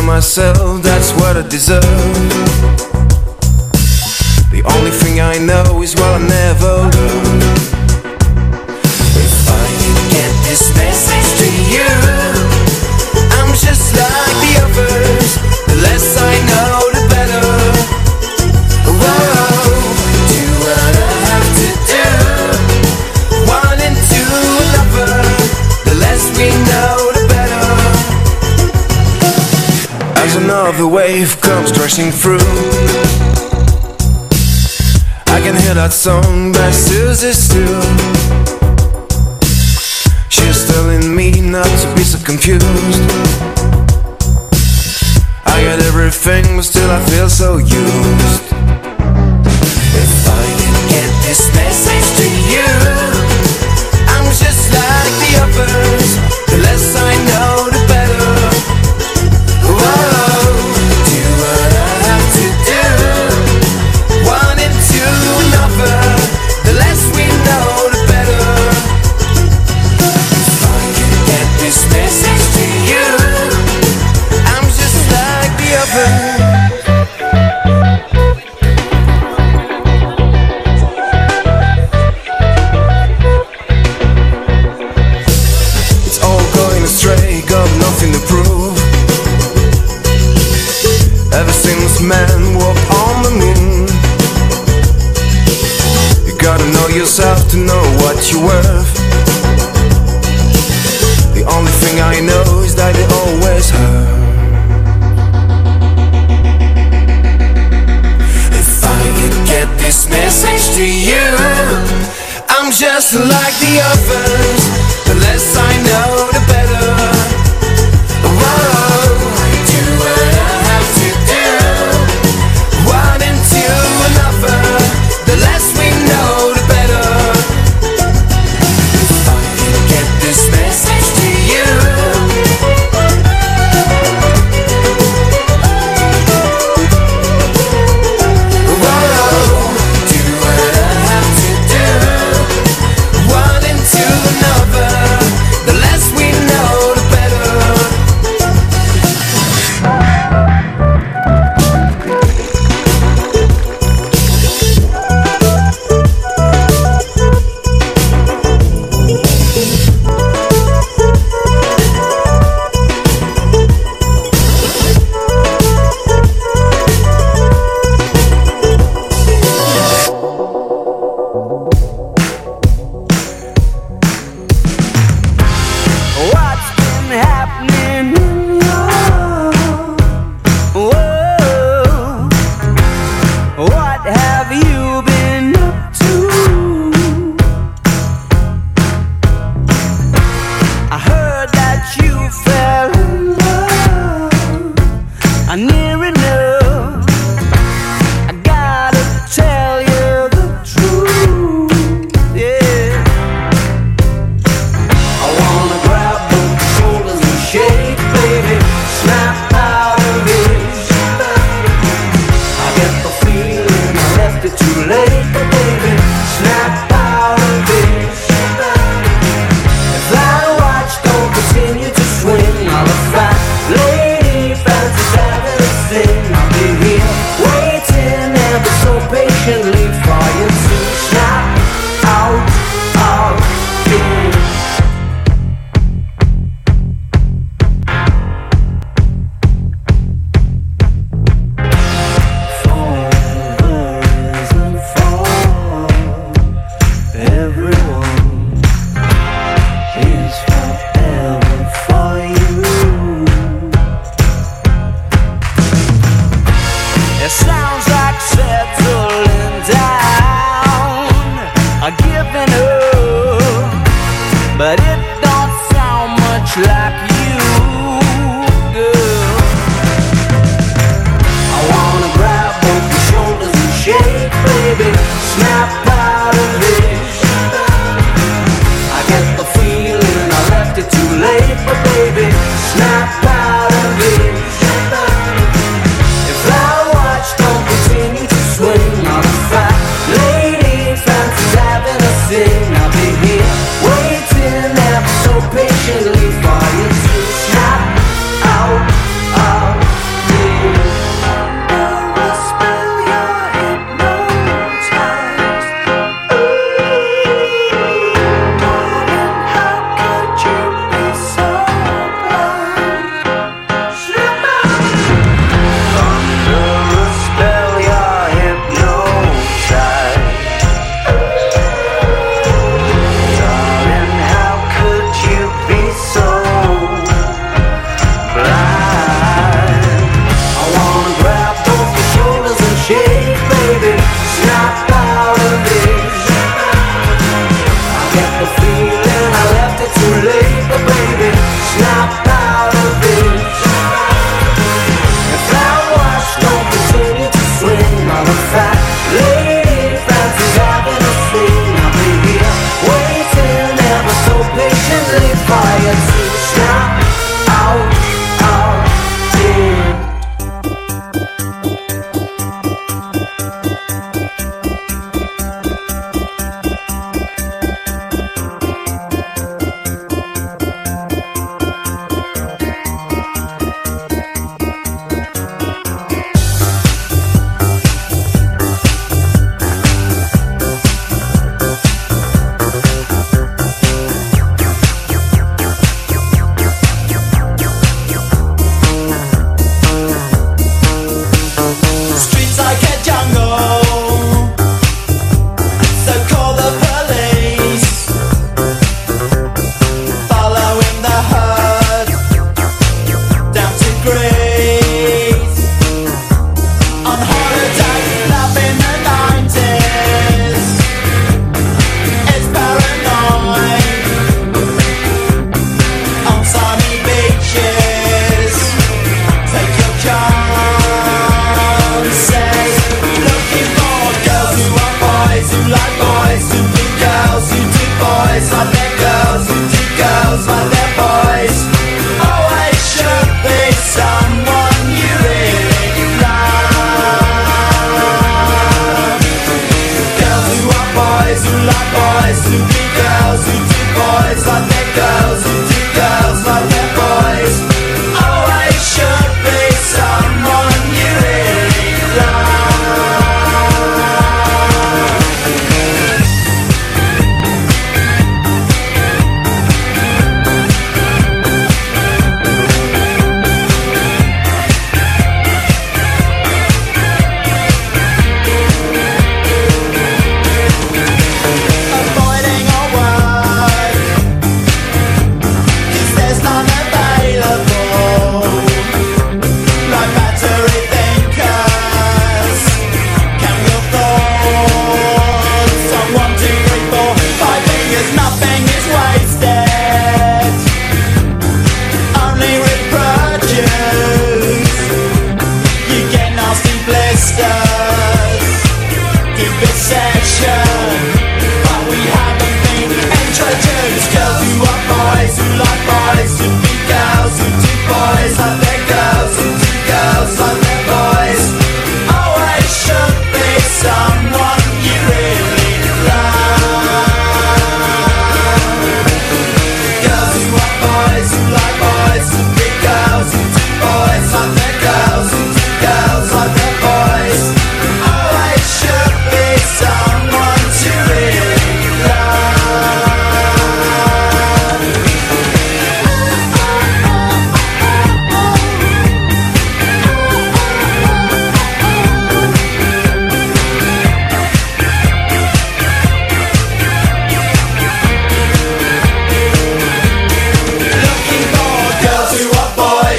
myself, that's what I deserve. The only thing I know is what I never learned. If I can get this message to you, I'm just like the others. The less I know, the better. Whoa, do what I have to do, one into another. The less we know, the better. As another wave comes crashing through, I can hear that song by Susie Stew. She's telling me not to be so confused. I got everything, but still I feel so used. If I can get this message to you, I'm just like the others. The less I know, the better. Whoa, do what I have to do, one into another. The less we know, the better. If I can get this message to you, I'm just like the others. It's all going astray, got nothing to prove. Ever since man walked on the moon, you gotta know yourself to know what you're worth. The only thing I know is that it always hurt. If I can get this message to you, I'm just like the others. The less I know, the better. Whoa, do what I have to do, one into another. The less we know, the better. If I can get this message to you, whoa, do what I have to do, one into another. The less we know, the better. What's been happening in your world? What have you been up to? I heard that you fell in love. Near enough, I gotta tell you the truth. Yeah, I wanna grab both shoulders and shake, baby, snap out of it. I get the feeling I left it too late, but baby, snap out of it. If that watch don't continue to swing, I'll fat lady fancy having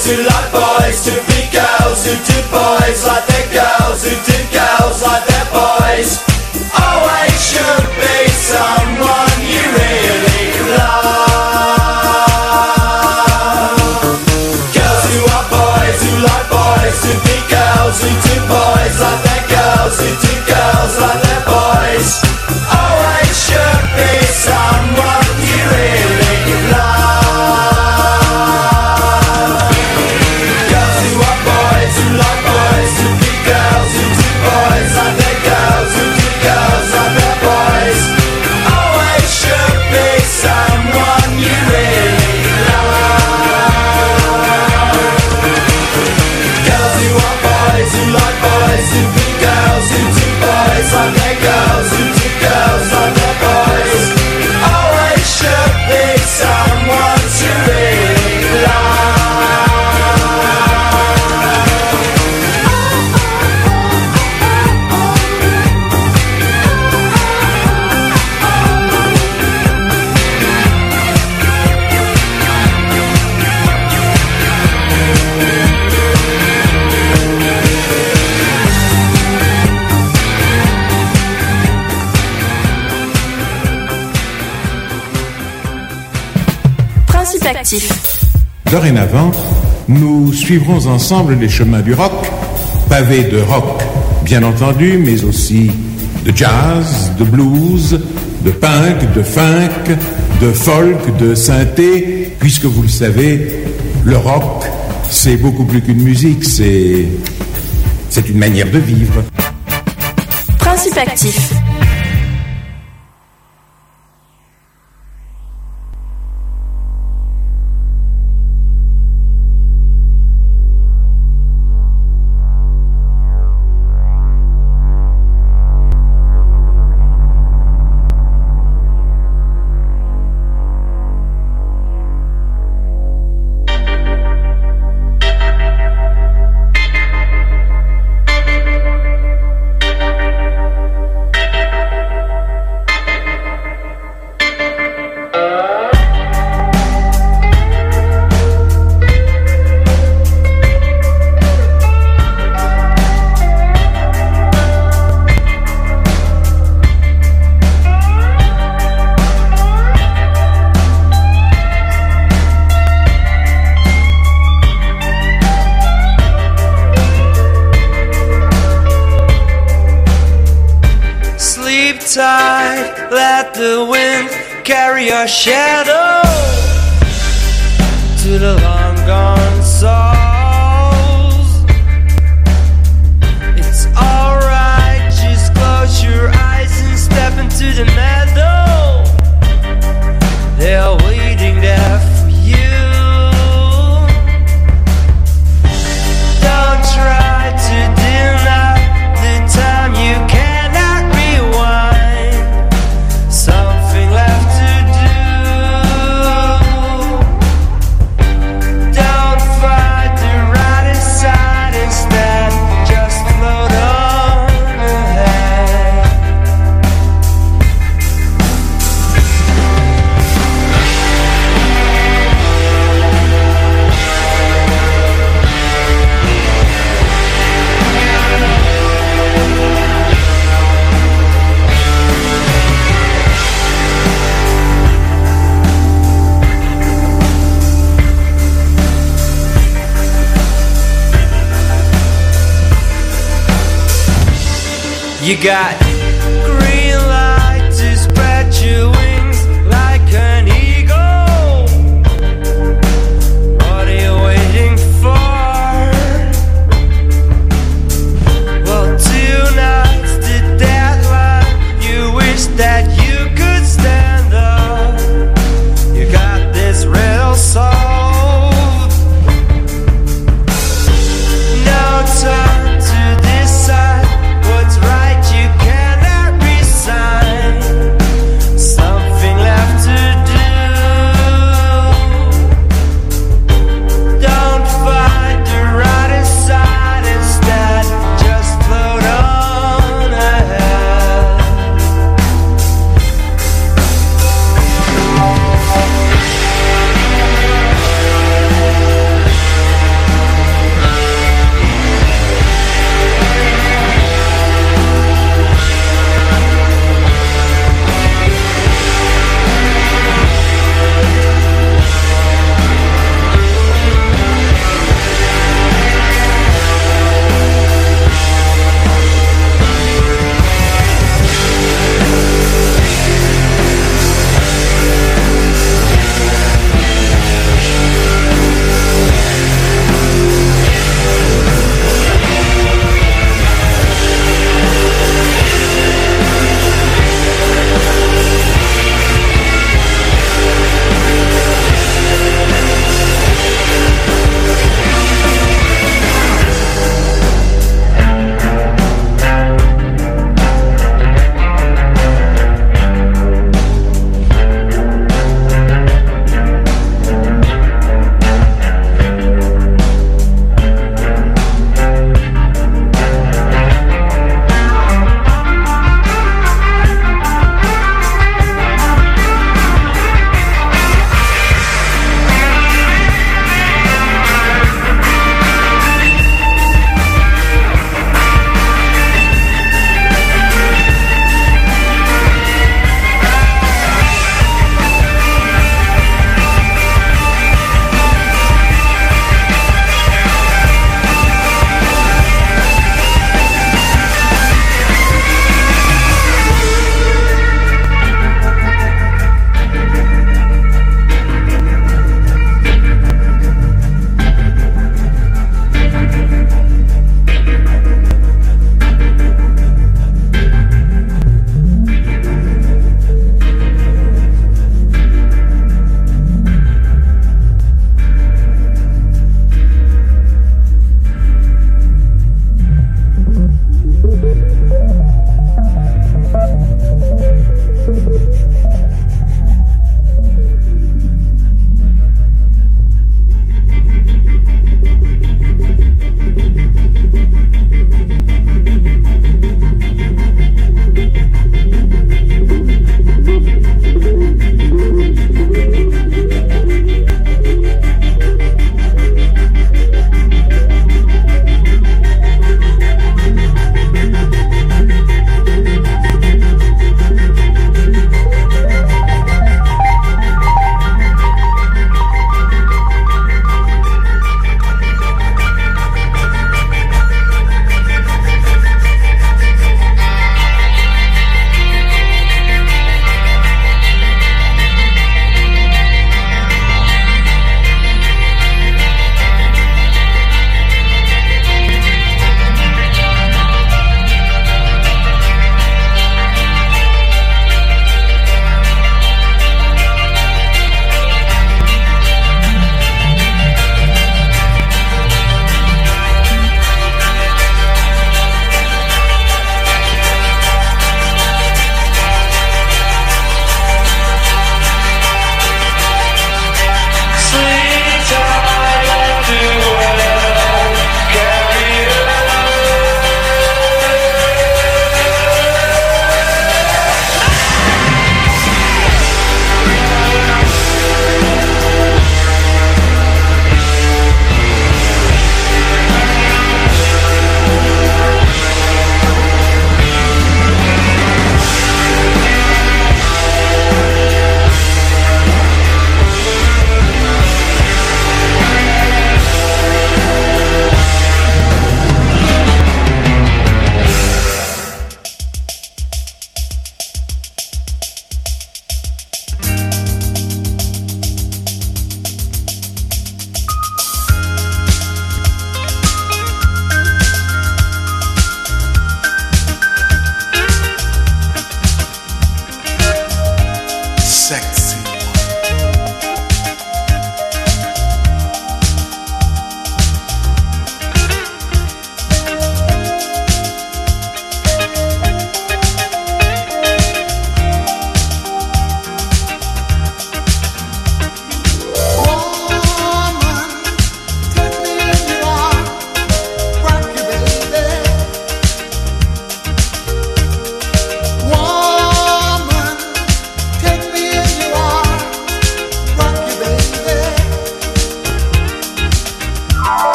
boys who like boys, to be girls who do boys like their girls, who do girls like their boys. Always should be someone you really love. Girls who are boys who like boys, to be girls who do boys like their girls, who do girls like their boys. Always should be someone you really love. Girls who are boys who like boys, to be girls who do boys like their girls, who do girls like their boys. Always should be someone you really love. Girls who are boys who like boys, to be girls who do boys like their girls, who do girls like their boys. Always should be someone to really Principe actif. Dorénavant, nous suivrons ensemble les chemins du rock, pavés de rock, bien entendu, mais aussi de jazz, de blues, de punk, de funk, de folk, de synthé, puisque vous le savez, le rock, c'est beaucoup plus qu'une musique, c'est une manière de vivre. Principe actif. Tight, let the wind carry your shadow to the long gone souls. It's alright, just close your eyes and step into the meadow. They're waiting there for you. Don't try to deny the time you cannot rewind. Something left to do. Don't fight the right side instead. Just float on ahead. You got green light to spread your wings like an eagle. What are you waiting for? Well, tonight's the deadline. You wish that you could stand up. You got this riddle solved. No time to decide what's right, you can't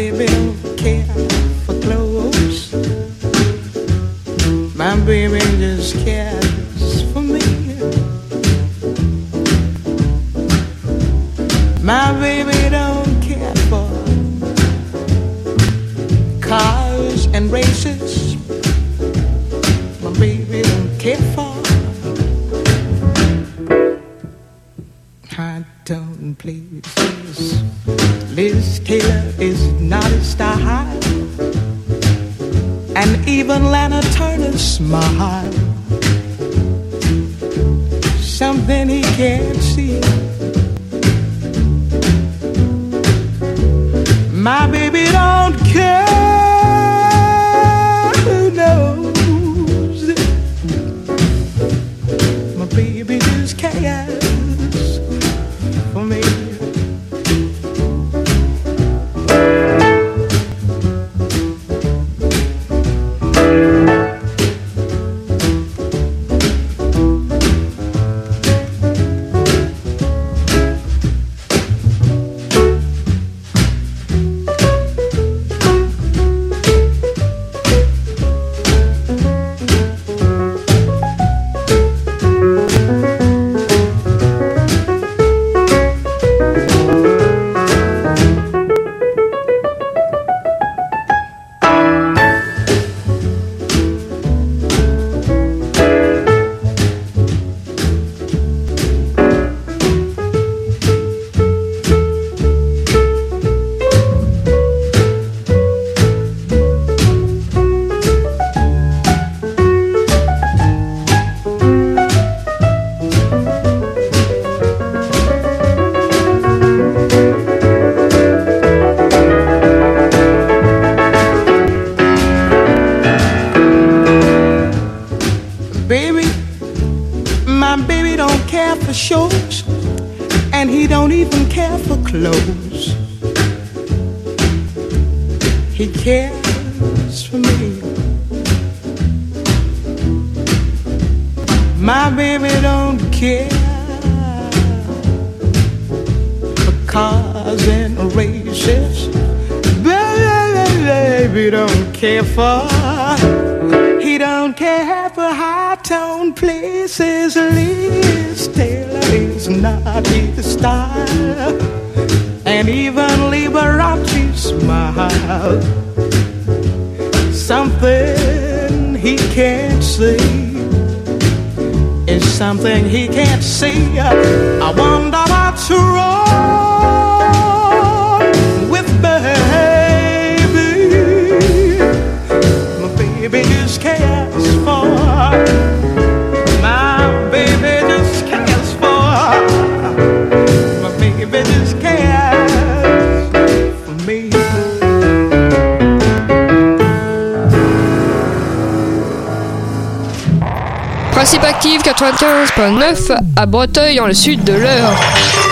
baby don't care for clothes. My baby just cares for me. My baby don't care for cars and races. My baby don't care for high-tone places. Liz Taylor is not his style, and even Lana Turner's smile, something he can't see. My baby don't care, who knows? My baby just cares for me. Shows, and he don't even care for clothes. He cares for me. My baby don't care for cars and races. Baby don't care for, he don't care for high-tone places. Liz Taylor is not his style, and even Liberace smile, something he can't see is something he can't see. I wonder what's wrong with baby. My baby just cares for, my baby just cares for, my baby just cares for me. Principe Active 95.9 à Breteuil dans le sud de l'Eure.